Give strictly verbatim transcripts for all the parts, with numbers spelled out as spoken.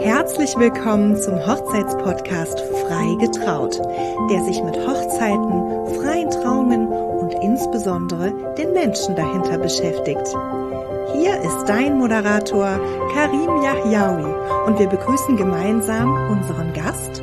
Herzlich willkommen zum Hochzeitspodcast Frei getraut, der sich mit Hochzeiten, freien Trauungen und insbesondere den Menschen dahinter beschäftigt. Hier ist dein Moderator Karim Yahyaoui und wir begrüßen gemeinsam unseren Gast.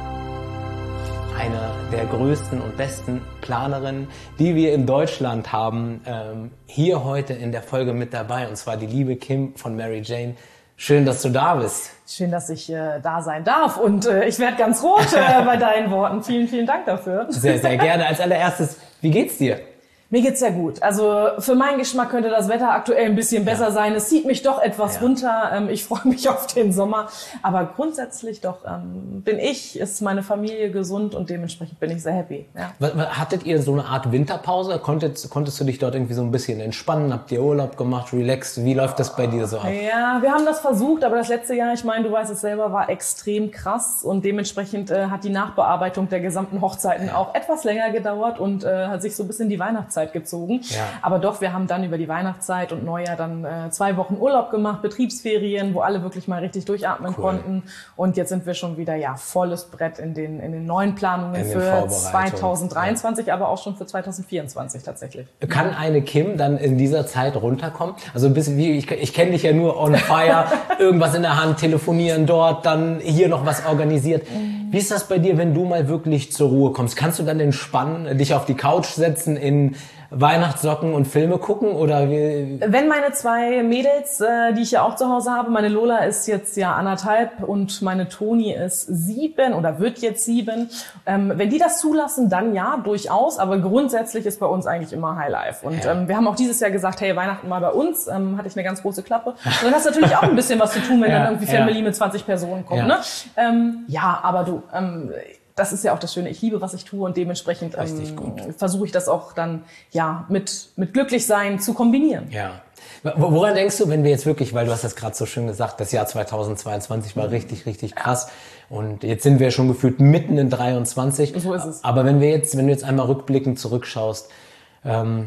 Eine der größten und besten Planerinnen, die wir in Deutschland haben, ähm, hier heute in der Folge mit dabei, und zwar die liebe Kim von Mary Jane. Schön, dass du da bist. Schön, dass ich äh, da sein darf und äh, ich werde ganz rot äh, bei deinen Worten. Vielen, vielen Dank dafür. Sehr, sehr gerne. Als allererstes, wie geht's dir? Mir geht's sehr gut. Also für meinen Geschmack könnte das Wetter aktuell ein bisschen besser ja. sein. Es zieht mich doch etwas ja. runter. Ähm, ich freue mich auf den Sommer. Aber grundsätzlich doch ähm, bin ich, ist meine Familie gesund und dementsprechend bin ich sehr happy. Ja. Hattet ihr so eine Art Winterpause? Konntest, konntest du dich dort irgendwie so ein bisschen entspannen? Habt ihr Urlaub gemacht, relaxed? Wie läuft das bei dir so ab? Ja, wir haben das versucht, aber das letzte Jahr, ich meine, du weißt es selber, war extrem krass und dementsprechend äh, hat die Nachbearbeitung der gesamten Hochzeiten ja. auch etwas länger gedauert und äh, hat sich so ein bisschen die Weihnachtszeit gezogen. Ja. Aber doch, wir haben dann über die Weihnachtszeit und Neujahr dann äh, zwei Wochen Urlaub gemacht, Betriebsferien, wo alle wirklich mal richtig durchatmen cool. konnten. Und jetzt sind wir schon wieder, ja, volles Brett in den, in den neuen Planungen in für zwanzig dreiundzwanzig, ja. aber auch schon für zwanzig vierundzwanzig tatsächlich. Kann eine Kim dann in dieser Zeit runterkommen? Also ein bisschen wie, ich, ich kenne dich ja nur on fire, irgendwas in der Hand, telefonieren dort, dann hier noch was organisiert. Wie ist das bei dir, wenn du mal wirklich zur Ruhe kommst? Kannst du dann entspannen, dich auf die Couch setzen, in Weihnachtssocken und Filme gucken oder wie? Wenn meine zwei Mädels, äh, die ich ja auch zu Hause habe, meine Lola ist jetzt ja anderthalb und meine Toni ist sieben oder wird jetzt sieben. Ähm, wenn die das zulassen, dann ja, durchaus. Aber grundsätzlich ist bei uns eigentlich immer Highlife. Und ja. ähm, wir haben auch dieses Jahr gesagt, hey, Weihnachten mal bei uns. Ähm, hatte ich eine ganz große Klappe. Und dann hast du natürlich auch ein bisschen was zu tun, wenn ja, dann irgendwie Family ja. mit zwanzig Personen kommt. Ja, ne? ähm, ja aber du... Ähm, das ist ja auch das Schöne. Ich liebe, was ich tue und dementsprechend ähm, versuche ich das auch dann ja mit mit Glücklichsein zu kombinieren. Ja. Woran denkst du, wenn wir jetzt wirklich, weil du hast das gerade so schön gesagt, das Jahr zweitausendzweiundzwanzig war richtig, richtig krass und jetzt sind wir schon gefühlt mitten in dreiundzwanzig. So ist es. Aber wenn wir jetzt, wenn du jetzt einmal rückblickend zurückschaust, ähm,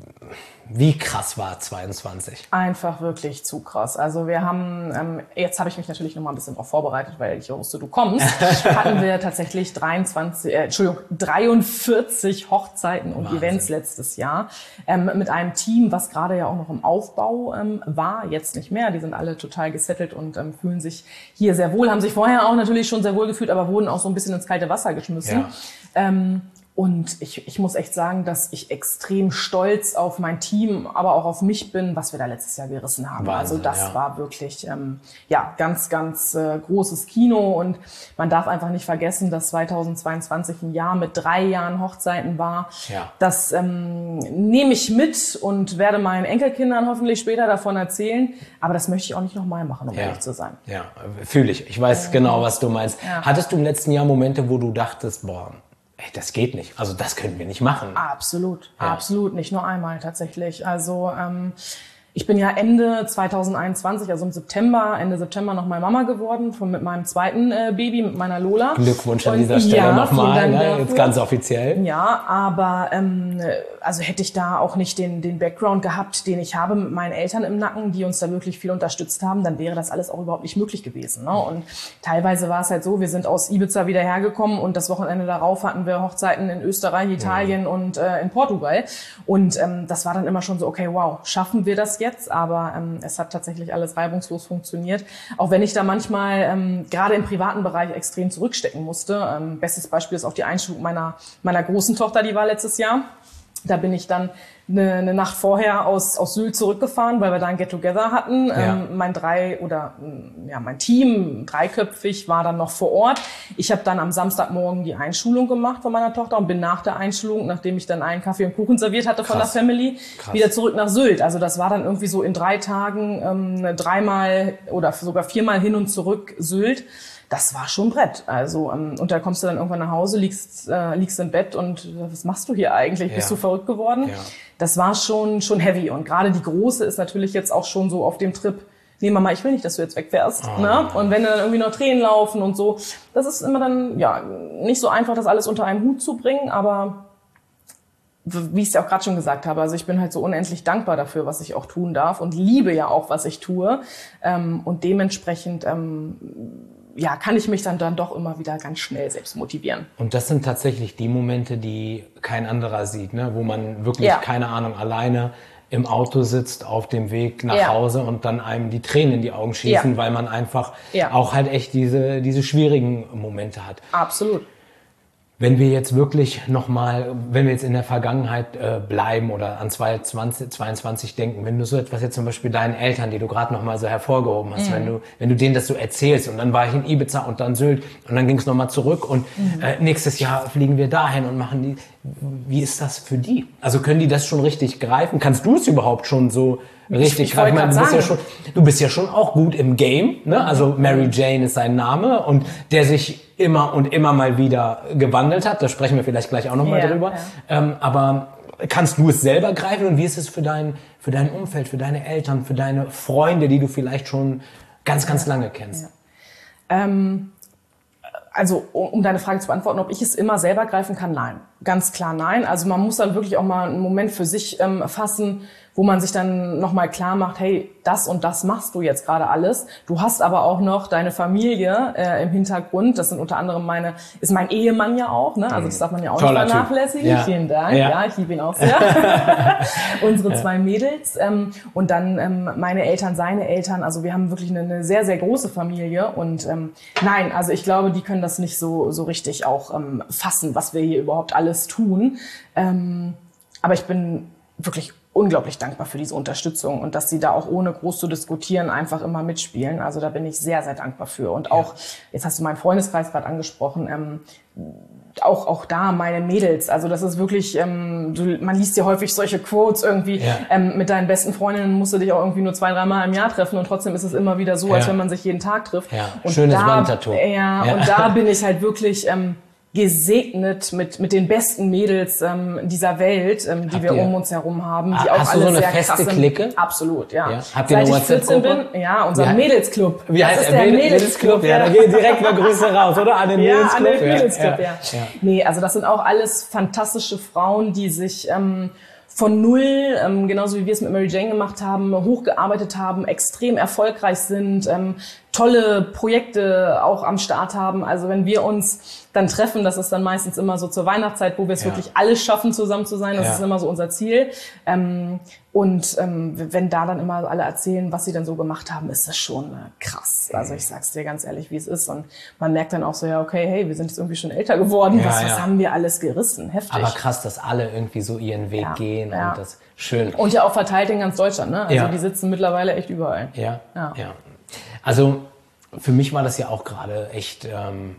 wie krass war zweiundzwanzig? Einfach wirklich zu krass. Also wir haben, ähm, jetzt habe ich mich natürlich noch mal ein bisschen darauf vorbereitet, weil ich wusste, du kommst, hatten wir tatsächlich dreiundzwanzig, äh, Entschuldigung, dreiundvierzig Hochzeiten und Wahnsinn. Events letztes Jahr ähm, mit einem Team, was gerade ja auch noch im Aufbau ähm, war, jetzt nicht mehr. Die sind alle total gesettelt und ähm, fühlen sich hier sehr wohl, haben sich vorher auch natürlich schon sehr wohl gefühlt, aber wurden auch so ein bisschen ins kalte Wasser geschmissen. Ja. Ähm, Und ich, ich muss echt sagen, dass ich extrem stolz auf mein Team, aber auch auf mich bin, was wir da letztes Jahr gerissen haben. Wahnsinn, also das ja. war wirklich ähm, ja ganz, ganz äh, großes Kino. Und man darf einfach nicht vergessen, dass zweitausendzweiundzwanzig ein Jahr mit drei Jahren Hochzeiten war. Ja. Das ähm, nehme ich mit und werde meinen Enkelkindern hoffentlich später davon erzählen. Aber das möchte ich auch nicht nochmal machen, um ja. ehrlich zu sein. Ja, fühle ich. Ich weiß äh, genau, was du meinst. Ja. Hattest du im letzten Jahr Momente, wo du dachtest, boah, ey, das geht nicht. Also das können wir nicht machen. Absolut, ja. absolut. Nicht nur einmal tatsächlich. Also ähm, ich bin ja Ende zweitausendeinundzwanzig, also im September, Ende September nochmal Mama geworden, von mit meinem zweiten äh, Baby, mit meiner Lola. Glückwunsch an dieser Stelle ja, nochmal, ne? Jetzt ganz offiziell. Ja, aber ähm, also hätte ich da auch nicht den den Background gehabt, den ich habe mit meinen Eltern im Nacken, die uns da wirklich viel unterstützt haben, dann wäre das alles auch überhaupt nicht möglich gewesen. Ne? Und teilweise war es halt so, wir sind aus Ibiza wieder hergekommen und das Wochenende darauf hatten wir Hochzeiten in Österreich, Italien ja. und äh, in Portugal. Und ähm, das war dann immer schon so, okay, wow, schaffen wir das jetzt? Aber ähm, es hat tatsächlich alles reibungslos funktioniert. Auch wenn ich da manchmal ähm, gerade im privaten Bereich extrem zurückstecken musste. Ähm, bestes Beispiel ist auch die Einschulung meiner meiner großen Tochter, die war letztes Jahr. Da bin ich dann eine, eine Nacht vorher aus, aus Sylt zurückgefahren, weil wir da ein Get-Together hatten. Ja. Ähm, mein drei oder ja mein Team, dreiköpfig, war dann noch vor Ort. Ich habe dann am Samstagmorgen die Einschulung gemacht von meiner Tochter und bin nach der Einschulung, nachdem ich dann einen Kaffee und Kuchen serviert hatte von Krass. der Family, Krass. wieder zurück nach Sylt. Also das war dann irgendwie so in drei Tagen ähm, dreimal oder sogar viermal hin und zurück Sylt. Das war schon ein Brett. Also ähm, und da kommst du dann irgendwann nach Hause, liegst äh, liegst im Bett und was machst du hier eigentlich? Ja. Bist du verrückt geworden? Ja. Das war schon schon heavy und gerade die Große ist natürlich jetzt auch schon so auf dem Trip. Nee, Mama, ich will nicht, dass du jetzt wegfährst. Oh. Ne? Und wenn dann irgendwie noch Tränen laufen und so, das ist immer dann ja nicht so einfach, das alles unter einen Hut zu bringen, aber wie ich es ja auch gerade schon gesagt habe, also ich bin halt so unendlich dankbar dafür, was ich auch tun darf und liebe ja auch, was ich tue. Ähm, und dementsprechend ähm, ja, kann ich mich dann, dann doch immer wieder ganz schnell selbst motivieren. Und das sind tatsächlich die Momente, die kein anderer sieht, ne? Wo man wirklich, Ja. keine Ahnung, alleine im Auto sitzt auf dem Weg nach Ja. Hause und dann einem die Tränen in die Augen schießen, Ja. weil man einfach Ja. auch halt echt diese, diese schwierigen Momente hat. Absolut. Wenn wir jetzt wirklich nochmal, wenn wir jetzt in der Vergangenheit äh, bleiben oder an zwanzig zweiundzwanzig denken, wenn du so etwas jetzt zum Beispiel deinen Eltern, die du gerade nochmal so hervorgehoben hast, mhm. wenn du wenn du denen das so erzählst und dann war ich in Ibiza und dann Sylt und dann ging es nochmal zurück und mhm. äh, nächstes Jahr fliegen wir dahin und machen die, wie ist das für die? Also können die das schon richtig greifen? Kannst du es überhaupt schon so richtig ich wollte greifen? Du bist, gerade ja sagen. schon, du bist ja schon auch gut im Game, ne? Also Mary Jane ist sein Name und der sich immer und immer mal wieder gewandelt hat. Da sprechen wir vielleicht gleich auch noch mal Ja, drüber. ja. Ähm, aber kannst du es selber greifen und wie ist es für dein, für dein Umfeld, für deine Eltern, für deine Freunde, die du vielleicht schon ganz, ganz lange kennst? Ja. Ähm, also um, um deine Frage zu beantworten, ob ich es immer selber greifen kann, nein. Ganz klar nein. Also man muss dann wirklich auch mal einen Moment für sich ähm, fassen, wo man sich dann nochmal klar macht, hey, das und das machst du jetzt gerade alles. Du hast aber auch noch deine Familie äh, im Hintergrund. Das sind unter anderem meine, ist mein Ehemann ja auch, ne? Also das darf man ja auch Toller nicht vernachlässigen. Typ. Ja. Vielen Dank. Ja. Ja, ich liebe ihn auch sehr. Unsere zwei Mädels. Ähm, und dann ähm, meine Eltern, seine Eltern. Also wir haben wirklich eine, eine sehr, sehr große Familie. Und ähm, nein, also ich glaube, die können das nicht so, so richtig auch ähm, fassen, was wir hier überhaupt alles tun. Ähm, aber ich bin wirklich unglaublich dankbar für diese Unterstützung und dass sie da auch ohne groß zu diskutieren einfach immer mitspielen. Also da bin ich sehr, sehr dankbar für. Und auch, jetzt hast du meinen Freundeskreis gerade angesprochen, ähm, auch auch da meine Mädels. Also das ist wirklich, ähm, du, man liest ja häufig solche Quotes irgendwie, Ja. ähm, mit deinen besten Freundinnen musst du dich auch irgendwie nur zwei, dreimal im Jahr treffen und trotzdem ist es immer wieder so, als Ja. wenn man sich jeden Tag trifft. Ja. Und Schönes da, Wandtattoo. Ja, Ja. und da bin ich halt wirklich ähm, gesegnet mit mit den besten Mädels ähm, dieser Welt, ähm, die Habt wir ihr- um uns herum haben, die Ah, auch hast du alle so eine sehr feste krass sind. Clique? Absolut, ja. Ja. Habt ihr Seit eine ich vierzehn WhatsApp-Gruppe? bin, ja, unser Wie hei- Mädelsclub. Wie das heißt ist der der Mädelsclub? Ja, da gehen direkt mal Grüße raus, oder? An den Ja, Mädelsclub. an den Mädelsclub, ja. Ja. Ja. Nee, also das sind auch alles fantastische Frauen, die sich ähm, von null, ähm, genauso wie wir es mit Mary Jane gemacht haben, hochgearbeitet haben, extrem erfolgreich sind, ähm, tolle Projekte auch am Start haben. Also wenn wir uns dann treffen, das ist dann meistens immer so zur Weihnachtszeit, wo wir es Ja. wirklich alles schaffen, zusammen zu sein. Das Ja. ist immer so unser Ziel. Ähm, und ähm, wenn da dann immer alle erzählen, was sie dann so gemacht haben, ist das schon äh, krass. Also ich sag's dir ganz ehrlich, wie es ist. Und man merkt dann auch so, ja, okay, hey, wir sind jetzt irgendwie schon älter geworden. Ja, was, ja. was haben wir alles gerissen? Heftig. Aber krass, dass alle irgendwie so ihren Weg Ja. gehen Ja. und das schön. Und ja auch verteilt in ganz Deutschland, ne? Also Ja. die sitzen mittlerweile echt überall. Ja, Ja. ja. Also für mich war das ja auch gerade echt ähm,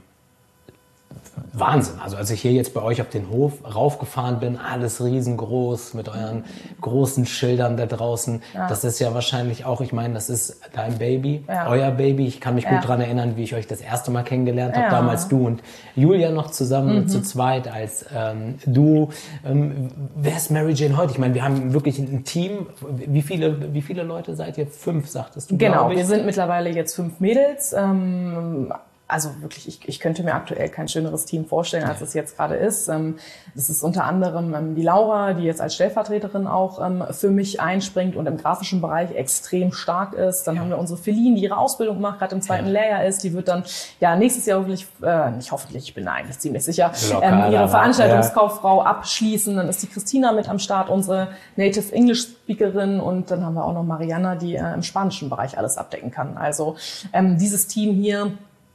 Wahnsinn. Also als ich hier jetzt bei euch auf den Hof raufgefahren bin, alles riesengroß mit euren großen Schildern da draußen. Ja. Das ist ja wahrscheinlich auch, ich meine, das ist dein Baby, Ja. euer Baby. Ich kann mich Ja. gut daran erinnern, wie ich euch das erste Mal kennengelernt habe. Ja. Damals du und Julia noch zusammen, zu zweit als ähm, Duo. Ähm, wer ist Mary Jane heute? Ich meine, wir haben wirklich ein Team. Wie viele, wie viele Leute seid ihr? Fünf, sagtest du, Genau, glaub ich. wir sind mittlerweile jetzt fünf Mädels. Ähm, also wirklich, ich, ich könnte mir aktuell kein schöneres Team vorstellen, als es jetzt gerade ist. Ähm, das ist unter anderem ähm, die Laura, die jetzt als Stellvertreterin auch ähm, für mich einspringt und im grafischen Bereich extrem stark ist. Dann haben wir unsere Feline, die ihre Ausbildung macht, gerade im zweiten Ja. Lehrjahr ist. Die wird dann ja nächstes Jahr hoffentlich, äh, nicht hoffentlich, ich bin da eigentlich ziemlich sicher, Locker, ähm, ihre aber, Veranstaltungskauffrau abschließen. Dann ist die Christina mit am Start, unsere Native English Speakerin. Und dann haben wir auch noch Mariana, die äh, im spanischen Bereich alles abdecken kann. Also ähm, dieses Team hier,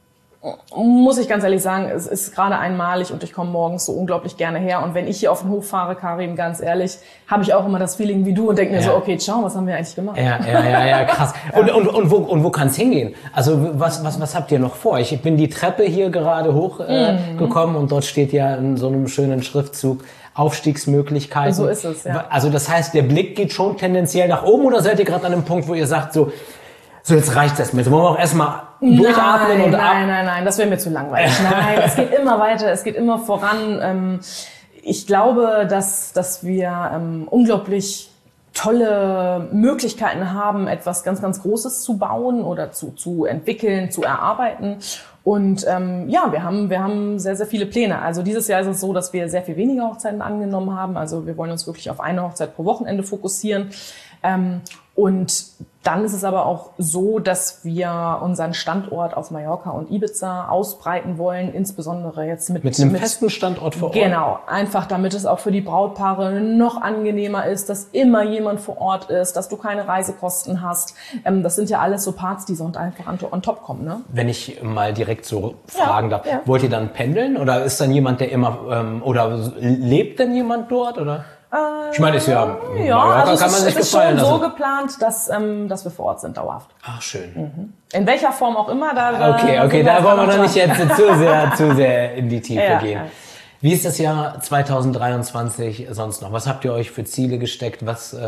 muss ich ganz ehrlich sagen, es ist gerade einmalig und ich komme morgens so unglaublich gerne her. Und wenn ich hier auf den Hof fahre, Karin, ganz ehrlich, habe ich auch immer das Feeling wie du und denke mir Ja. so, okay, ciao, was haben wir eigentlich gemacht? Ja, ja, ja, ja, krass. Und, und, und wo, und wo kann es hingehen? Also was, was, was habt ihr noch vor? Ich bin die Treppe hier gerade hochgekommen äh, Mhm. gekommen und dort steht ja in so einem schönen Schriftzug Aufstiegsmöglichkeiten. So ist es, ja. Also das heißt, der Blick geht schon tendenziell nach oben oder seid ihr gerade an einem Punkt, wo ihr sagt, so, so jetzt reicht das mit. Wollen wir auch erstmal durchatmen nein, und nein, ab? nein, nein, das wäre mir zu langweilig. Nein, es geht immer weiter, es geht immer voran. Ähm, ich glaube, dass, dass wir ähm, unglaublich tolle Möglichkeiten haben, etwas ganz, ganz Großes zu bauen oder zu, zu entwickeln, zu erarbeiten. Und ähm, ja, wir haben wir haben sehr, sehr viele Pläne. Also dieses Jahr ist es so, dass wir sehr viel weniger Hochzeiten angenommen haben. Also wir wollen uns wirklich auf eine Hochzeit pro Wochenende fokussieren. Ähm, und dann ist es aber auch so, dass wir unseren Standort auf Mallorca und Ibiza ausbreiten wollen, insbesondere jetzt mit... Mit einem mit, festen Standort vor Ort? Genau, einfach damit es auch für die Brautpaare noch angenehmer ist, dass immer jemand vor Ort ist, dass du keine Reisekosten hast. Ähm, das sind ja alles so Parts, die sonst einfach on, on top kommen. Ne? Wenn ich mal direkt so fragen ja, darf, ja. wollt ihr dann pendeln oder ist dann jemand, der immer... Ähm, oder lebt denn jemand dort oder... Ich meine, ist ja, ja, also kann man sich es ist gefallen schon so lassen. geplant, dass, ähm, dass wir vor Ort sind, dauerhaft. Ach, schön. Mhm. In welcher Form auch immer. Da, da okay, okay, da wollen wir noch nicht jetzt zu sehr, zu sehr in die Tiefe ja, gehen. Ja. Wie ist das Jahr zwanzig dreiundzwanzig sonst noch? Was habt ihr euch für Ziele gesteckt? Was, äh,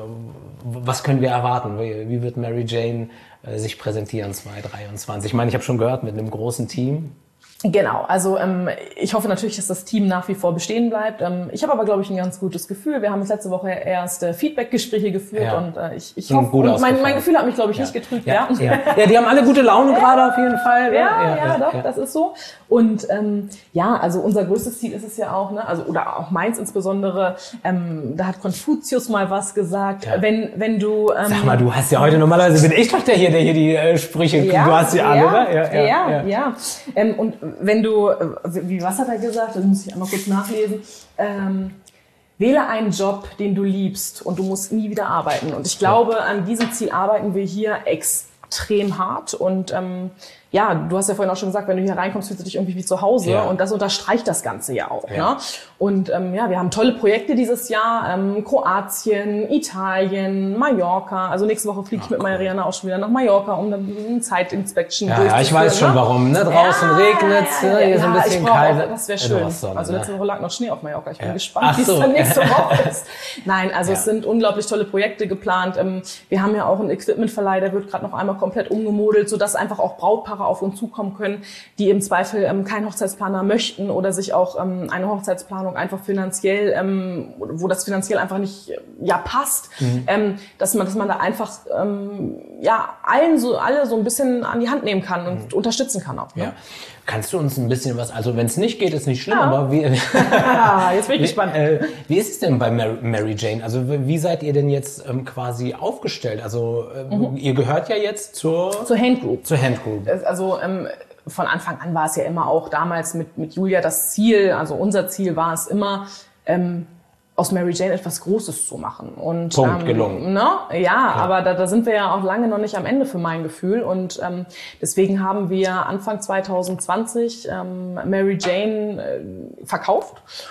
was können wir erwarten? Wie, wie wird Mary Jane äh, sich präsentieren zwanzig dreiundzwanzig? Ich meine, ich habe schon gehört, mit einem großen Team. Genau, also ähm, ich hoffe natürlich, dass das Team nach wie vor bestehen bleibt. Ähm, ich habe aber, glaube ich, ein ganz gutes Gefühl. Wir haben jetzt letzte Woche erst äh, Feedback-Gespräche geführt ja. und äh, ich, ich Sind hoffe, und mein, mein Gefühl hat mich, glaube ich, ja. nicht getrübt. Ja. Ja. Ja. ja, die haben alle gute Laune ja. gerade auf jeden Fall. Ja, ja, ja, ja, ja doch, ja. das ist so. Und ähm, ja, also unser größtes Ziel ist es ja auch, ne, also oder auch meins insbesondere. Ähm, da hat Konfuzius mal was gesagt. Ja. Wenn wenn du ähm, sag mal, du hast ja heute normalerweise bin ich doch der hier, der hier die äh, Sprüche. Ja, du hast sie alle, ja, oder? Ja, ja, ja. ja. ja. Ähm, und wenn du, wie was hat er gesagt? Das muss ich einmal kurz nachlesen. Ähm, Wähle einen Job, den du liebst und du musst nie wieder arbeiten. Und ich glaube, an diesem Ziel arbeiten wir hier extrem hart. Und ähm, ja, du hast ja vorhin auch schon gesagt, wenn du hier reinkommst, fühlst du dich irgendwie wie zu Hause. Ja. Und das unterstreicht das Ganze ja auch. Ja. Ne? Und ähm, ja, wir haben tolle Projekte dieses Jahr. Ähm, Kroatien, Italien, Mallorca. Also nächste Woche fliege ich mit Mariana auch schon wieder nach Mallorca, um eine Zeitinspection ja, durchzuführen. Ja, ich weiß schon ne? warum. Ne? Draußen ja, regnet es, ja, ja, hier ja, ist ein bisschen ich brauch kalt. auch, das wäre schön. Sonne, also letzte ne? Woche lag noch Schnee auf Mallorca. Ich bin ja. gespannt, Ach wie es so. dann nächste Woche ist. Nein, also ja. es sind unglaublich tolle Projekte geplant. Wir haben ja auch einen Equipmentverleih, der wird gerade noch einmal komplett umgemodelt, sodass einfach auch Brautpaare auf uns zukommen können, die im Zweifel ähm, keinen Hochzeitsplaner möchten oder sich auch ähm, eine Hochzeitsplanung einfach finanziell, ähm, wo das finanziell einfach nicht ja passt, mhm. ähm, dass man, dass man da einfach ähm, ja allen so alle so ein bisschen an die Hand nehmen kann und mhm. unterstützen kann auch. Ne? Ja. Kannst du uns ein bisschen was, also wenn es nicht geht, ist nicht schlimm, ja. aber wie, jetzt bin ich gespannt. Wie, äh, wie ist es denn bei Mary, Mary Jane? Also wie seid ihr denn jetzt ähm, quasi aufgestellt? Also äh, mhm. ihr gehört ja jetzt zur zur Hand Group. Zur Hand Group. Also ähm, von Anfang an war es ja immer auch damals mit mit Julia das Ziel, also unser Ziel war es immer, ähm, aus Mary Jane etwas Großes zu machen. Und, Punkt, ähm, gelungen. Ne? Ja, ja, aber da, da sind wir ja auch lange noch nicht am Ende für mein Gefühl. Und ähm, deswegen haben wir Anfang zwanzig zwanzig ähm, Mary Jane äh, verkauft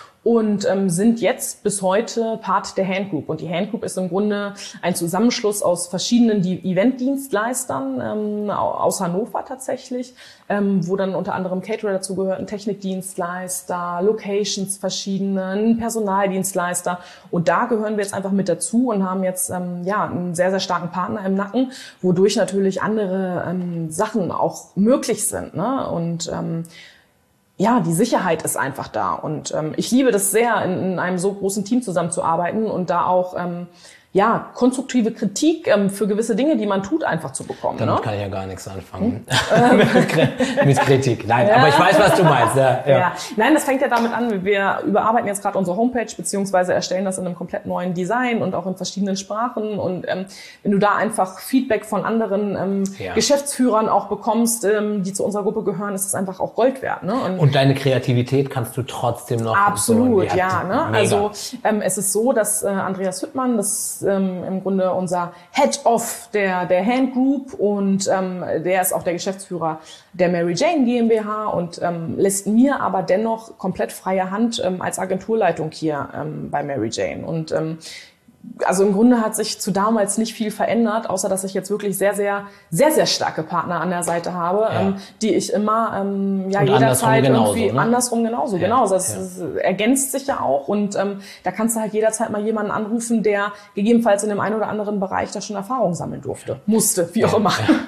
und ähm, sind jetzt bis heute Part der Hand Group. Und die Hand Group ist im Grunde ein Zusammenschluss aus verschiedenen Eventdienstleistern ähm, aus Hannover tatsächlich, ähm, wo dann unter anderem Caterer dazu gehörten, Technikdienstleister, Locations verschiedenen, Personaldienstleister. Und da gehören wir jetzt einfach mit dazu und haben jetzt ähm, ja einen sehr, sehr starken Partner im Nacken, wodurch natürlich andere ähm, Sachen auch möglich sind. Ne? Und ähm, ja, die Sicherheit ist einfach da und ähm, ich liebe das sehr, in, in einem so großen Team zusammenzuarbeiten und da auch ähm, ja konstruktive Kritik ähm, für gewisse Dinge, die man tut, einfach zu bekommen. Damit ne? kann ich ja gar nichts anfangen mit Kritik. Nein, ja. aber ich weiß, was du meinst. Ja, ja. Ja. Nein, das fängt ja damit an, wir überarbeiten jetzt gerade unsere Homepage beziehungsweise erstellen das in einem komplett neuen Design und auch in verschiedenen Sprachen und ähm, wenn du da einfach Feedback von anderen ähm, ja. Geschäftsführern auch bekommst, ähm, die zu unserer Gruppe gehören, ist es einfach auch Gold wert. Ne? Und, und deine Kreativität kannst du trotzdem noch... Absolut, so, ja. Ne? Mega. Also ähm, es ist so, dass äh, Andreas Hüttmann, das ähm, im Grunde unser Head of der der Hand Group und ähm, der ist auch der Geschäftsführer der Mary Jane GmbH und ähm, lässt mir aber dennoch komplett freie Hand ähm, als Agenturleitung hier ähm, bei Mary Jane und ähm, also im Grunde hat sich zu damals nicht viel verändert, außer dass ich jetzt wirklich sehr, sehr, sehr, sehr starke Partner an der Seite habe, ja. ähm, die ich immer ähm, ja und jederzeit genauso, irgendwie ne? andersrum genauso, ja, genau. Das, ja. das ergänzt sich ja auch und ähm, da kannst du halt jederzeit mal jemanden anrufen, der gegebenenfalls in dem einen oder anderen Bereich da schon Erfahrung sammeln durfte, musste, wie auch ja, immer. Ja.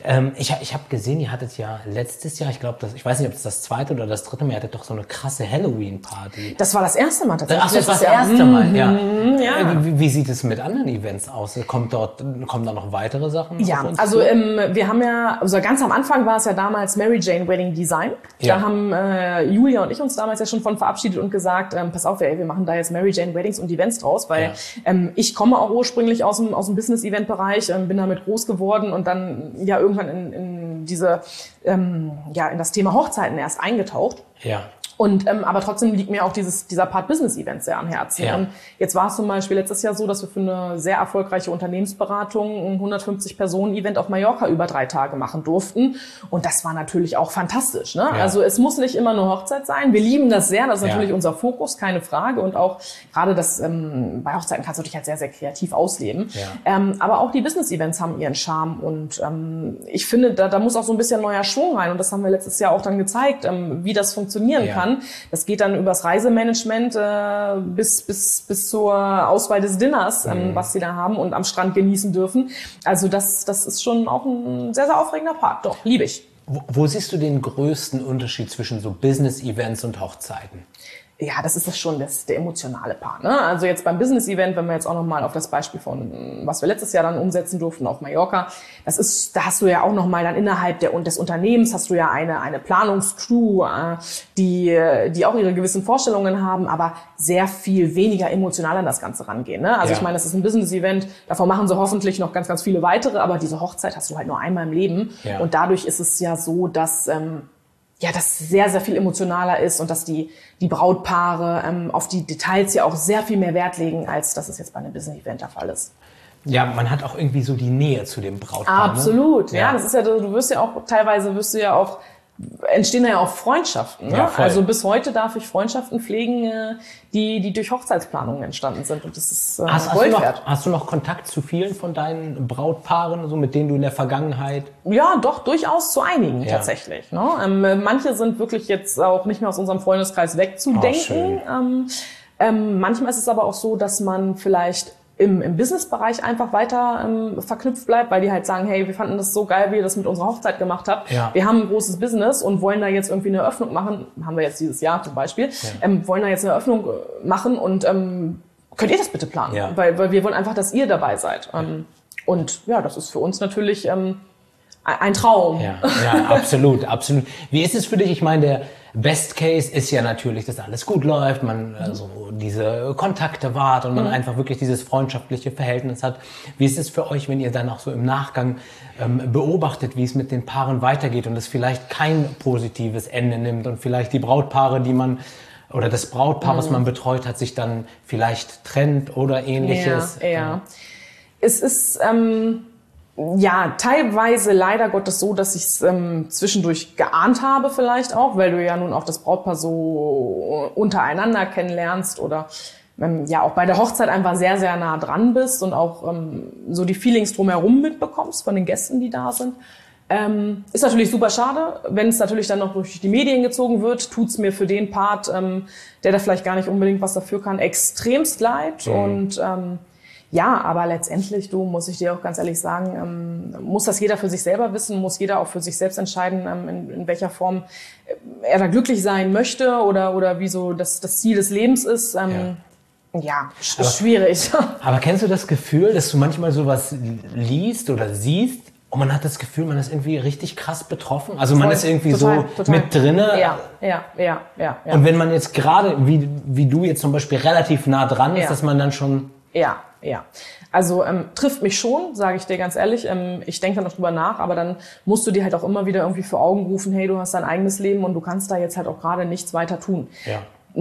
Ähm, ich ich habe gesehen, ihr hattet ja letztes Jahr, ich glaube, ich weiß nicht, ob es das zweite oder das dritte Mal, ihr hattet doch so eine krasse Halloween-Party. Das war das erste Mal tatsächlich. Ach, das war das erste Mal, ja. Mhm, ja. Wie, wie sieht es mit anderen Events aus? Kommt dort, kommen da noch weitere Sachen? Ja, auf uns also zu? ähm, wir haben ja, also ganz am Anfang war es ja damals Mary Jane Wedding Design. Ja. Da haben äh, Julia und ich uns damals ja schon von verabschiedet und gesagt, ähm, pass auf, ey, wir machen da jetzt Mary Jane Weddings und Events draus, weil Ja. ähm, ich komme auch ursprünglich aus dem, aus dem Business-Event-Bereich, ähm, bin damit groß geworden und dann ja irgendwann in, in diese, ähm, ja, in das Thema Hochzeiten erst eingetaucht. Ja. Und ähm, aber trotzdem liegt mir auch dieses dieser Part Business Events sehr am Herzen. Ja. Und jetzt war es zum Beispiel letztes Jahr so, dass wir für eine sehr erfolgreiche Unternehmensberatung ein hundertfünfzig Personen Event auf Mallorca über drei Tage machen durften. Und das war natürlich auch fantastisch. Ne? Ja. Also es muss nicht immer nur Hochzeit sein. Wir lieben das sehr. Das ist Ja. natürlich unser Fokus, keine Frage. Und auch gerade das ähm, bei Hochzeiten kannst du dich halt sehr sehr kreativ ausleben. Ja. Ähm, aber auch die Business Events haben ihren Charme. Und ähm, ich finde, da, da muss auch so ein bisschen neuer Schwung rein. Und das haben wir letztes Jahr auch dann gezeigt, ähm, wie das funktionieren Ja. kann. Das geht dann übers Reisemanagement äh, bis bis bis zur Auswahl des Dinners, ähm, Mhm. was sie da haben und am Strand genießen dürfen. Also das das ist schon auch ein sehr, sehr aufregender Part. Doch, liebe ich. Wo, wo siehst du den größten Unterschied zwischen so Business-Events und Hochzeiten? Ja, das ist das schon das, der emotionale Part. Ne? Also jetzt beim Business-Event, wenn wir jetzt auch nochmal auf das Beispiel von, was wir letztes Jahr dann umsetzen durften auf Mallorca, das ist, da hast du ja auch nochmal dann innerhalb der, des Unternehmens hast du ja eine, eine Planungscrew, äh, die, die auch ihre gewissen Vorstellungen haben, aber sehr viel weniger emotional an das Ganze rangehen. Ne? Also Ja. ich meine, das ist ein Business-Event, davon machen sie hoffentlich noch ganz, ganz viele weitere, aber diese Hochzeit hast du halt nur einmal im Leben. Ja. Und dadurch ist es ja so, dass, ähm, ja, das sehr, sehr viel emotionaler ist und dass die, die Brautpaare ähm, auf die Details ja auch sehr viel mehr Wert legen, als das es jetzt bei einem Business-Event der Fall ist. Ja, man hat auch irgendwie so die Nähe zu dem Brautpaar. Absolut, ne? ja. Das ist ja, du wirst ja auch, teilweise wirst du ja auch, entstehen ja auch Freundschaften. Ne? Ja, voll. Also bis heute darf ich Freundschaften pflegen, äh, die, die durch Hochzeitsplanungen entstanden sind. Und das ist äh, Hast, hast, du Gold noch, wert. hast du noch Kontakt zu vielen von deinen Brautpaaren, so mit denen du in der Vergangenheit... Ja, doch, durchaus zu einigen Ja. tatsächlich. Ne? Ähm, manche sind wirklich jetzt auch nicht mehr aus unserem Freundeskreis wegzudenken. schön. ähm, ähm, manchmal ist es aber auch so, dass man vielleicht im, im Businessbereich einfach weiter ähm, verknüpft bleibt, weil die halt sagen, hey, wir fanden das so geil, wie ihr das mit unserer Hochzeit gemacht habt. Ja. Wir haben ein großes Business und wollen da jetzt irgendwie eine Eröffnung machen. Haben wir jetzt dieses Jahr zum Beispiel. Ja. Ähm, wollen da jetzt eine Eröffnung äh, machen und ähm, könnt ihr das bitte planen? Ja. Weil, weil wir wollen einfach, dass ihr dabei seid. Ähm, und ja, das ist für uns natürlich ähm, ein Traum. Ja, ja, absolut, absolut. Wie ist es für dich? Ich meine, der Best Case ist ja natürlich, dass alles gut läuft, man also diese Kontakte wahrt und man Mhm. einfach wirklich dieses freundschaftliche Verhältnis hat. Wie ist es für euch, wenn ihr dann auch so im Nachgang ähm, beobachtet, wie es mit den Paaren weitergeht und es vielleicht kein positives Ende nimmt und vielleicht die Brautpaare, die man oder das Brautpaar, Mhm. was man betreut hat, sich dann vielleicht trennt oder ähnliches? Ja, ja. Es ist ähm, ja teilweise leider Gottes so, dass ich es ähm, zwischendurch geahnt habe vielleicht auch, weil du ja nun auch das Brautpaar so untereinander kennenlernst oder ähm, ja auch bei der Hochzeit einfach sehr, sehr nah dran bist und auch ähm, so die Feelings drumherum mitbekommst von den Gästen, die da sind. Ähm, ist natürlich super schade, wenn es natürlich dann noch durch die Medien gezogen wird, tut's mir für den Part, ähm, der da vielleicht gar nicht unbedingt was dafür kann, extremst leid. Mhm. Und ähm, ja, aber letztendlich, du, muss ich dir auch ganz ehrlich sagen, ähm, muss das jeder für sich selber wissen, muss jeder auch für sich selbst entscheiden, ähm, in, in welcher Form er da glücklich sein möchte oder oder wie so das, das Ziel des Lebens ist. Ähm, ja, ja sch Aber- schwierig. Aber kennst du das Gefühl, dass du manchmal sowas liest oder siehst und man hat das Gefühl, man ist irgendwie richtig krass betroffen? Also man Voll, ist irgendwie total, so total. mit drinne. Ja, ja, ja, ja. ja. Und wenn man jetzt gerade, wie, wie du jetzt zum Beispiel relativ nah dran ist, Ja. dass man dann schon... Ja, ja. Also ähm, trifft mich schon, sage ich dir ganz ehrlich. Ähm, ich denke da noch drüber nach, aber dann musst du dir halt auch immer wieder irgendwie vor Augen rufen, hey, du hast dein eigenes Leben und du kannst da jetzt halt auch gerade nichts weiter tun. Ja.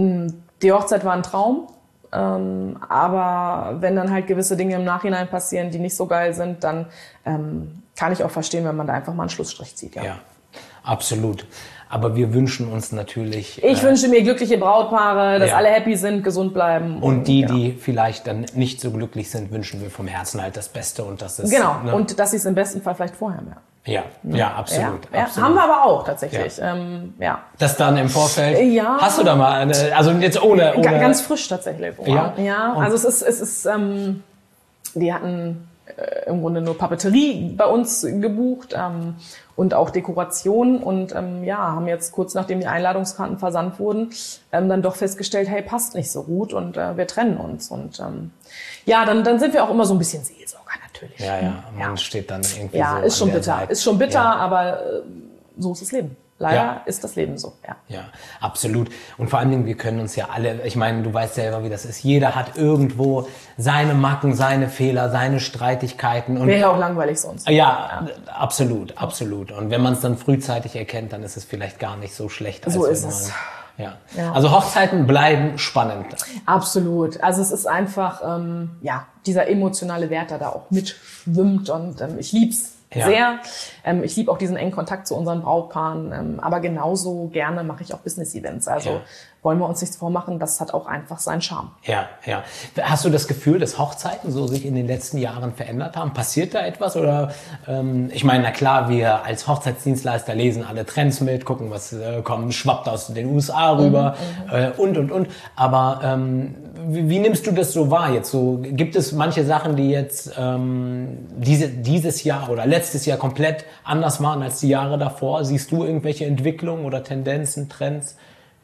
Die Hochzeit war ein Traum, ähm, aber wenn dann halt gewisse Dinge im Nachhinein passieren, die nicht so geil sind, dann ähm, kann ich auch verstehen, wenn man da einfach mal einen Schlussstrich zieht. Ja. Ja, absolut. Aber wir wünschen uns natürlich... Ich äh, wünsche mir glückliche Brautpaare, dass Ja. alle happy sind, gesund bleiben. und die, genau. die vielleicht dann nicht so glücklich sind, wünschen wir vom Herzen halt das Beste und das ist... Genau, Ne? und dass sie es im besten Fall vielleicht vorher merken. ja, ja, absolut. Ja, ja. absolut. Haben wir aber auch tatsächlich. Ja. Ähm, ja. Das dann im Vorfeld... Ja. Hast du da mal eine... Also jetzt ohne... ohne Ga- Ganz frisch tatsächlich. Ja? Ja, Und- also es ist, es ist, ähm, wir hatten äh, im Grunde nur Papeterie bei uns gebucht ähm, und auch Dekoration und ähm, ja, haben jetzt kurz nachdem die Einladungskarten versandt wurden, ähm, dann doch festgestellt, hey, passt nicht so gut und äh, wir trennen uns. Und ähm, ja, dann, dann sind wir auch immer so ein bisschen Seelsorger natürlich. Ja, ja, man ja. steht dann irgendwie ja, so ist schon an der bitter, Seite. ist schon bitter, ja. aber äh, so ist das Leben. Leider ja. ist das Leben so, ja. Ja, absolut. Und vor allen Dingen, wir können uns ja alle, ich meine, du weißt selber, wie das ist. Jeder hat irgendwo seine Macken, seine Fehler, seine Streitigkeiten. Und wäre ja auch langweilig sonst. Ja, ja, absolut, absolut. Und wenn man es dann frühzeitig erkennt, dann ist es vielleicht gar nicht so schlecht. Als so ist man, es. Ja. Ja. Also Hochzeiten bleiben spannend. Absolut. Also es ist einfach, ähm, ja, dieser emotionale Wert, der da auch mitschwimmt und ähm, ich lieb's. Ja. Sehr. Ähm, ich liebe auch diesen engen Kontakt zu unseren Brautpaaren, ähm, aber genauso gerne mache ich auch Business-Events. Also ja. wollen wir uns nichts vormachen, das hat auch einfach seinen Charme. Ja, ja. Hast du das Gefühl, dass Hochzeiten so sich in den letzten Jahren verändert haben? Passiert da etwas? Oder ähm, ich meine, na klar, wir als Hochzeitsdienstleister lesen alle Trends mit, gucken, was äh, kommt, schwappt aus den U S A rüber mhm, äh, und, und, und. Aber ähm, wie, wie nimmst du das so wahr jetzt? So, gibt es manche Sachen, die jetzt ähm, diese, dieses Jahr oder letztes Jahr komplett anders waren als die Jahre davor? Siehst du irgendwelche Entwicklungen oder Tendenzen, Trends?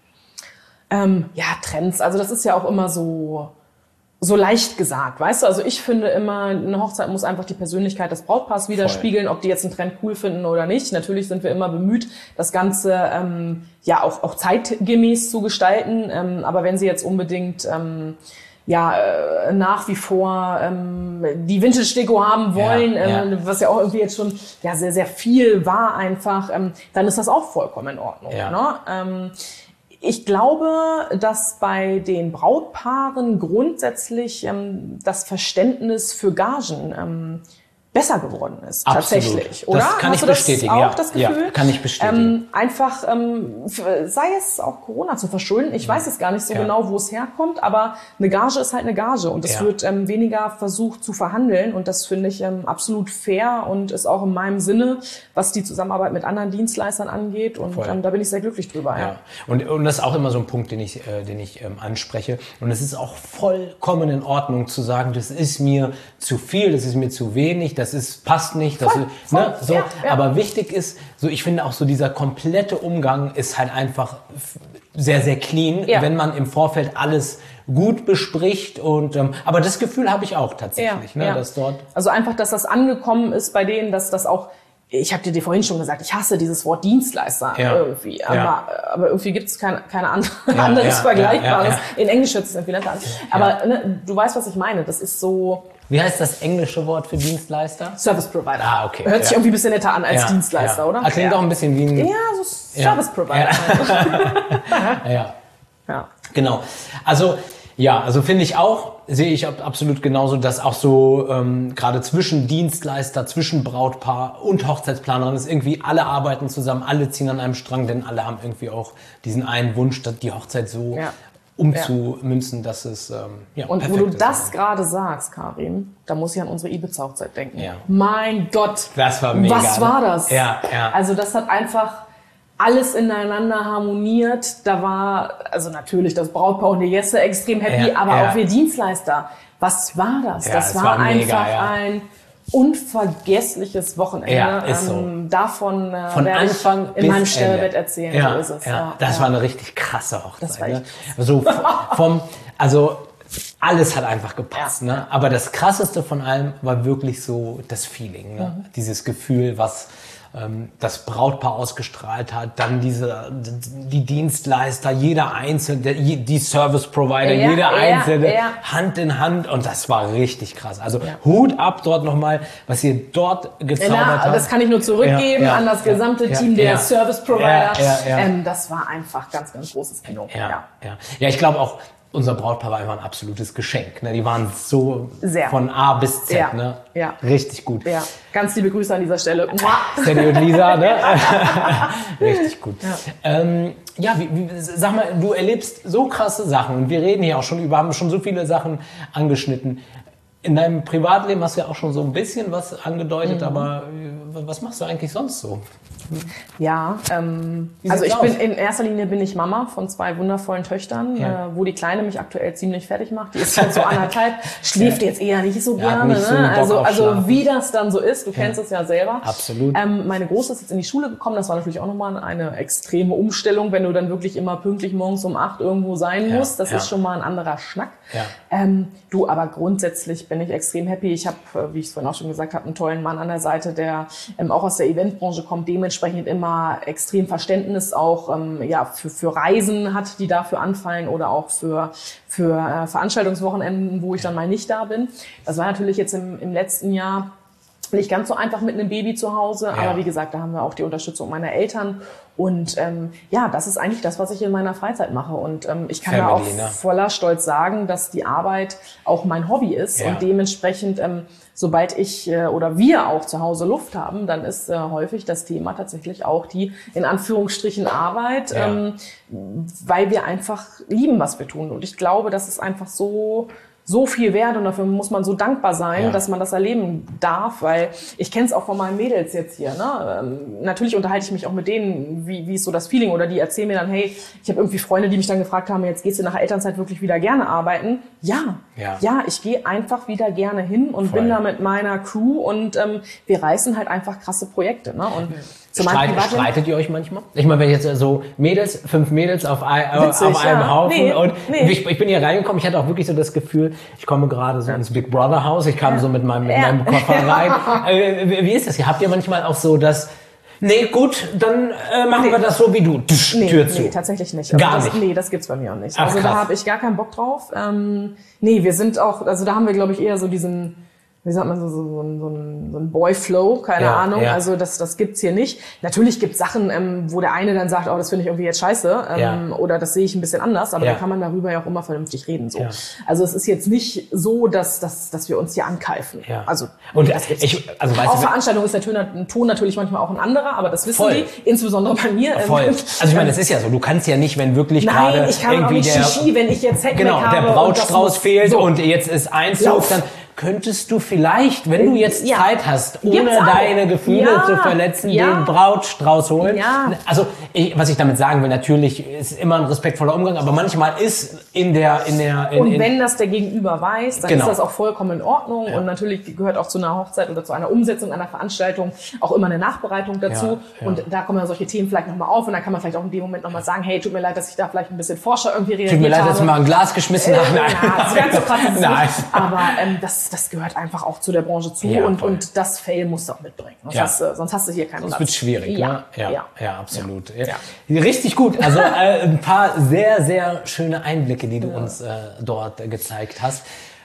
Ähm, ja, Trends. Also das ist ja auch immer so, so leicht gesagt, weißt du? Also ich finde immer, eine Hochzeit muss einfach die Persönlichkeit des Brautpaars widerspiegeln, Voll. Ob die jetzt einen Trend cool finden oder nicht. Natürlich sind wir immer bemüht, das Ganze ähm, ja auch, auch zeitgemäß zu gestalten. Ähm, aber wenn sie jetzt unbedingt ähm, ja äh, nach wie vor ähm, die Vintage-Deko haben wollen, ja, ähm, ja. was ja auch irgendwie jetzt schon ja sehr, sehr viel war einfach, ähm, dann ist das auch vollkommen in Ordnung. Ja. Ne? Ähm, Ich glaube, dass bei den Brautpaaren grundsätzlich ähm, das Verständnis für Gagen ähm, besser geworden ist. Absolut. Tatsächlich, oder? Das kann Hast ich du bestätigen. Das auch ja. das Gefühl? Ja, kann ich bestätigen. Ähm, einfach, ähm, sei es auch Corona zu verschulden. Ich weiß jetzt gar nicht so ja. genau, wo es herkommt, aber eine Gage ist halt eine Gage und es ja. wird ähm, weniger versucht zu verhandeln und das finde ich ähm, absolut fair und ist auch in meinem Sinne, was die Zusammenarbeit mit anderen Dienstleistern angeht und ähm, da bin ich sehr glücklich drüber. Ja. Ja. Und, und das ist auch immer so ein Punkt, den ich, äh, den ich ähm, anspreche und es ist auch vollkommen in Ordnung zu sagen, das ist mir zu viel, das ist mir zu wenig, das ist passt nicht. Das voll, ist, ne, voll, so. ja, ja. Aber wichtig ist, so ich finde auch so dieser komplette Umgang ist halt einfach sehr, sehr clean, ja. wenn man im Vorfeld alles gut bespricht und ähm, aber das Gefühl habe ich auch tatsächlich, ja, ne, ja. dass dort also einfach, dass das angekommen ist bei denen, dass das auch ich habe dir vorhin schon gesagt, ich hasse dieses Wort Dienstleister ja. irgendwie, aber, ja. aber irgendwie gibt es kein keine andere, ja, anderes ja, Vergleichbares. Ja, ja, ja. In Englisch hört es irgendwie netter an. Aber ja. ne, du weißt, was ich meine. Das ist so. Wie heißt das englische Wort für Dienstleister? Service Provider. Ah, okay. Hört sich ja. irgendwie ein bisschen netter an als ja, Dienstleister, ja. oder? Das klingt ja. auch ein bisschen wie ein... Ja, so Service Provider. Ja. ja. ja. Genau. Also... Ja, also finde ich auch, sehe ich absolut genauso, dass auch so ähm, gerade zwischen Dienstleister, zwischen Brautpaar und Hochzeitsplanerin ist irgendwie, alle arbeiten zusammen, alle ziehen an einem Strang, denn alle haben irgendwie auch diesen einen Wunsch, die Hochzeit so ja. umzumünzen, dass es ähm, ja, und perfekt wo du ist. das gerade sagst, Karin, da muss ich an unsere Ibiza-Hochzeit denken. Ja. Mein Gott, das war mega. Was war das? Ja, ja. Also das hat einfach alles ineinander harmoniert. Da war, also natürlich das Brautpaar und die Gäste extrem happy, ja, aber ja. auch wir Dienstleister. Was war das? Ja, das war, war mega, einfach ja. ein unvergessliches Wochenende. Ja, ist so. Ähm, davon äh, Von werde Anfang ich in meinem bis Sterbebett Ende. erzählen. Ja, so ist es. ja. Ja, das ja. war eine richtig krasse Hochzeit. Das war ne? echt Also vom, also alles hat einfach gepasst. Ja. Ne? Aber das Krasseste von allem war wirklich so das Feeling. Ne? Mhm. Dieses Gefühl, was ähm, das Brautpaar ausgestrahlt hat. Dann diese, die Dienstleister, jeder Einzelne, die Service Provider, ja, jeder ja, Einzelne, ja. Hand in Hand. Und das war richtig krass. Also ja. Hut ab dort nochmal, was ihr dort gezaubert ja, habt. Das kann ich nur zurückgeben ja, ja, an das gesamte ja, Team ja, der ja. Service Provider. Ja, ja, ja. Ähm, das war einfach ganz, ganz großes Kino. Ja, ja. ja. ja ich glaube auch, unser Brautpaar war einfach ein absolutes Geschenk. Ne? Die waren so Sehr. von A bis Z. Ja. Ne? Ja. Richtig gut. Ja. Ganz liebe Grüße an dieser Stelle. Sandy und Lisa. Ne? Richtig gut. Ja, ähm, ja wie, wie, sag mal, du erlebst so krasse Sachen und wir reden hier auch schon über, haben schon so viele Sachen angeschnitten. In deinem Privatleben hast du ja auch schon so ein bisschen was angedeutet, Mhm. aber was machst du eigentlich sonst so? Ja, ähm, Wie also ich sieht's bin aus? in erster Linie bin ich Mama von zwei wundervollen Töchtern, Ja. äh, wo die Kleine mich aktuell ziemlich fertig macht. Die ist jetzt so anderthalb, schläft jetzt eher nicht so Ja, hat gerne. nicht so Ne? Bock Also, auf also Schlafen. wie das dann so ist, du kennst es ja selber. Absolut. Ähm, meine Große ist jetzt in die Schule gekommen. Das war natürlich auch nochmal eine extreme Umstellung, wenn du dann wirklich immer pünktlich morgens um acht irgendwo sein Ja, musst. Das ja. ist schon mal ein anderer Schnack. Ja. Ähm, du, aber grundsätzlich bin ich extrem happy. Ich habe, äh, wie ich es vorhin auch schon gesagt habe, einen tollen Mann an der Seite, der ähm, auch aus der Eventbranche kommt, dementsprechend immer extrem Verständnis auch ähm, ja, für, für Reisen hat, die dafür anfallen oder auch für, für äh, Veranstaltungswochenenden, wo ich dann mal nicht da bin. Das war natürlich jetzt im, im letzten Jahr nicht ganz so einfach mit einem Baby zu Hause, Ja. aber wie gesagt, da haben wir auch die Unterstützung meiner Eltern und ähm, ja, das ist eigentlich das, was ich in meiner Freizeit mache und ähm, ich kann da auch Family, ne? voller Stolz sagen, dass die Arbeit auch mein Hobby ist Ja. und dementsprechend, ähm, sobald ich äh, oder wir auch zu Hause Luft haben, dann ist äh, häufig das Thema tatsächlich auch die in Anführungsstrichen Arbeit, Ja. ähm, weil wir einfach lieben, was wir tun und ich glaube, das ist einfach so so viel wert und dafür muss man so dankbar sein, Ja. dass man das erleben darf, weil ich kenne es auch von meinen Mädels jetzt hier. Ne? Ähm, natürlich unterhalte ich mich auch mit denen, wie, wie ist so das Feeling oder die erzählen mir dann, hey, ich habe irgendwie Freunde, die mich dann gefragt haben, jetzt gehst du nach Elternzeit wirklich wieder gerne arbeiten? Ja, Ja. ja, ich gehe einfach wieder gerne hin und Voll. bin da mit meiner Crew und ähm, wir reißen halt einfach krasse Projekte. Ne? Und zu meinem Streit, Privatleben- streitet ihr euch manchmal? Ich meine, wenn jetzt so Mädels, fünf Mädels auf, ein, Witzig, auf einem ja. Haufen Nee, und nee. Ich, ich bin hier reingekommen, ich hatte auch wirklich so das Gefühl, ich komme gerade so ins Big Brother Haus, ich kam so mit meinem, mit Ja. meinem Koffer rein. Äh, wie wie ist das hier? Habt ihr manchmal auch so das, nee, gut, dann äh, machen wir das so wie du, Tsch, Nee, Tür zu. nee, tatsächlich nicht. Gar das, nicht? Nee, das gibt's bei mir auch nicht. Ach, also krass. da habe ich gar keinen Bock drauf. Ähm, nee, wir sind auch, also da haben wir, glaube ich, eher so diesen, wie sagt man so, so, so, ein- so ein, so ein Boy-Flow, keine Ja, Ahnung. ja. Also das, das gibt's hier nicht. Natürlich gibt's Sachen, ähm, wo der eine dann sagt, oh, das finde ich irgendwie jetzt scheiße, ähm, Ja. oder das sehe ich ein bisschen anders, aber Ja. da kann man darüber ja auch immer vernünftig reden. So. Ja. Also es ist jetzt nicht so, dass, dass, dass wir uns hier ankeifen. Ja. Also Und das gibt's ich, nicht. also weißt Auf du, Veranstaltungen ist der Ton, ein Ton natürlich manchmal auch ein anderer, aber das wissen Voll. die, insbesondere bei mir. ähm, voll. Also ich meine, es ist ja so, du kannst ja nicht, wenn wirklich Nein, gerade ich kann auch irgendwie nicht der, Shishi, wenn ich jetzt Heckmeck genau, habe. der und Brautstrauß das muss- fehlt so. und jetzt ist Einzug, Lauf. dann könntest du vielleicht, wenn du jetzt Ja. Zeit hast, ohne Gibt's auch. deine Gefühle Ja. zu verletzen, Ja. den Brautstrauß holen. Ja. Also ich, was ich damit sagen will, natürlich ist immer ein respektvoller Umgang, aber manchmal ist in der in der in, Und in, wenn das der Gegenüber weiß, dann Genau. ist das auch vollkommen in Ordnung. Und natürlich gehört auch zu einer Hochzeit oder zu einer Umsetzung einer Veranstaltung auch immer eine Nachbereitung dazu. Ja, ja. Und da kommen ja solche Themen vielleicht nochmal auf. Und dann kann man vielleicht auch in dem Moment nochmal sagen, hey, tut mir leid, dass ich da vielleicht ein bisschen forscher irgendwie reagiert tut mir leid, habe. dass du mal ein Glas geschmissen Äh, hast. Nein. Ja, so ganz so krass ist es Nein. nicht. Aber ähm, das, das gehört einfach auch zu der Branche zu. Ja, und, voll. und das Fail musst du auch mitbringen. Sonst, Ja. hast, du, sonst hast du hier keinen Das Platz. wird schwierig, ja. ne? Ja, ja, Ja. absolut. Ja. Richtig gut. Also äh, ein paar sehr, sehr schöne Einblicke, die du uns äh, dort äh, gezeigt hast.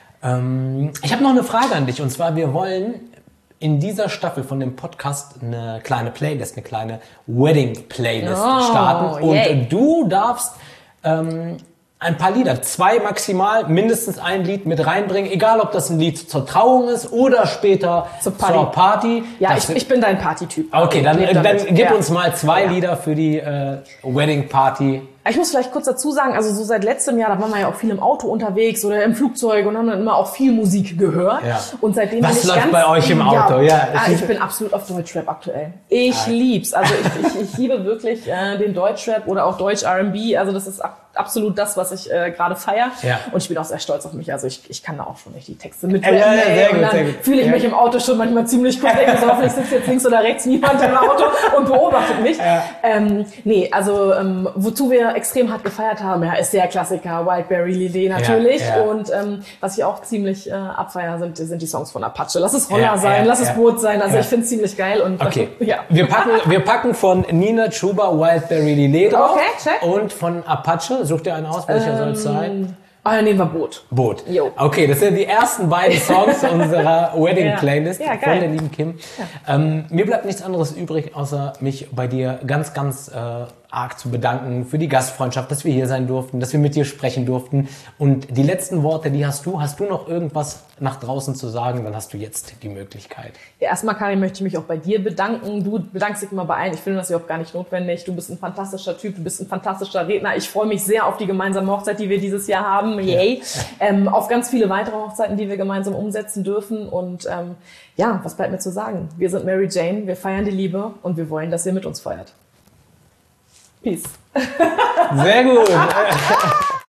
Ähm, ich habe noch eine Frage an dich. Und zwar, wir wollen in dieser Staffel von dem Podcast eine kleine Playlist, eine kleine Wedding-Playlist Oh, starten. Und yay. äh, du darfst ähm, ein paar Lieder, zwei maximal, mindestens ein Lied mit reinbringen. Egal, ob das ein Lied zur Trauung ist oder später Zur Party. zur Party. Ja, Das ich, ich bin dein Partytyp. Okay, dann, Leb dann damit. gib Ja. uns mal zwei Ja. Lieder für die äh, Wedding Party. Ich muss vielleicht kurz dazu sagen, also so seit letztem Jahr, da waren wir ja auch viel im Auto unterwegs oder im Flugzeug und haben dann immer auch viel Musik gehört. Ja. Und seitdem Was bin ich läuft ganz, bei euch im Auto? Ja. ah, ich bin absolut auf Deutschrap aktuell. Ich lieb's. Also ich, ich, ich liebe wirklich äh, den Deutschrap oder auch Deutsch R and B. Also das ist ab, absolut das, was ich äh, gerade feiere. Ja. Und ich bin auch sehr stolz auf mich. Also ich, ich kann da auch schon nicht die Texte mit. Ja, ja, ja, sehr und gut, sehr dann gut. fühle ich Ja. mich im Auto schon manchmal ziemlich gut. Denke so, hoffentlich sitzt jetzt links oder rechts niemand im Auto und beobachtet mich. Ja. Ähm, nee, also ähm, wozu wir extrem hart gefeiert haben, ja, ist der Klassiker Wildberry Lillet natürlich. Ja, ja. Und ähm, was ich auch ziemlich äh, abfeier, sind, sind die Songs von Apache. Lass es Roller Ja, sein, ja, lass ja. es Boot sein. Also Ja. ich finde es ziemlich geil. Und Okay, äh, ja. wir, packen, wir packen von Nina Chuba Wildberry Lillet drauf. Okay, check. Und von Apache, such dir einen aus, welcher soll es sein? Ah, ja, nehmen wir Boot. Boot. Jo. Okay, das sind die ersten beiden Songs unserer Wedding-Playlist Ja, geil. von der lieben Kim. Ähm, mir bleibt nichts anderes übrig, außer mich bei dir ganz, ganz äh, arg zu bedanken für die Gastfreundschaft, dass wir hier sein durften, dass wir mit dir sprechen durften. Und die letzten Worte, die hast du. Hast du noch irgendwas nach draußen zu sagen? Dann hast du jetzt die Möglichkeit. Ja, erstmal, Karin, möchte ich mich auch bei dir bedanken. Du bedankst dich immer bei allen. Ich finde das überhaupt gar nicht notwendig. Du bist ein fantastischer Typ, du bist ein fantastischer Redner. Ich freue mich sehr auf die gemeinsame Hochzeit, die wir dieses Jahr haben. Yay! Ja. Ähm, auf ganz viele weitere Hochzeiten, die wir gemeinsam umsetzen dürfen. Und ähm, ja, was bleibt mir zu sagen? Wir sind Mary Jane, wir feiern die Liebe und wir wollen, dass ihr mit uns feiert. Peace. Sehr gut.